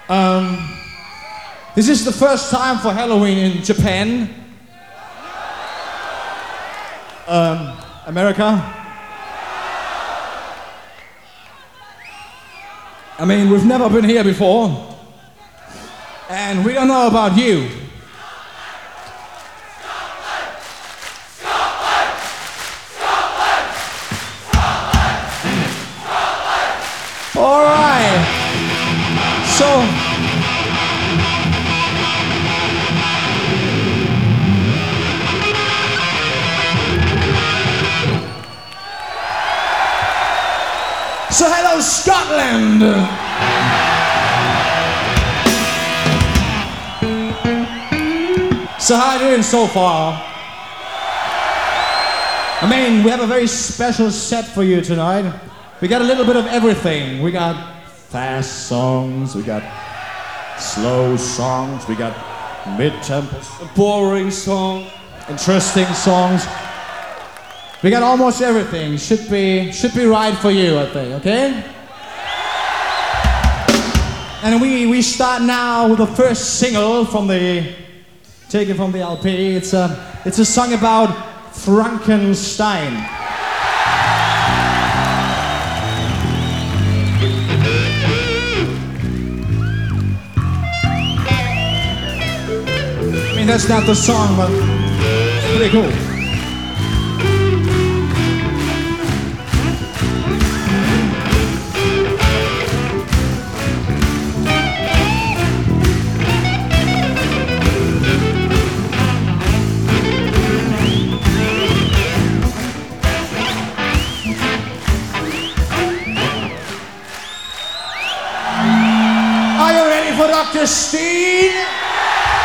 This is the first time for Halloween in Japan. America. I mean, we've never been here before. And we don't know about you. All right. So hello, Scotland. So how are you doing so far? I mean, we have a very special set for you tonight. We got a little bit of everything. We got fast songs, we got slow songs, we got mid-tempo, boring songs, interesting songs. We got almost everything. Should be right for you, I think, okay? And we start now with the first single taken from the LP. It's a song about Frankenstein. I mean, that's not the song, but it's pretty cool. Are you ready for Dr. Steen?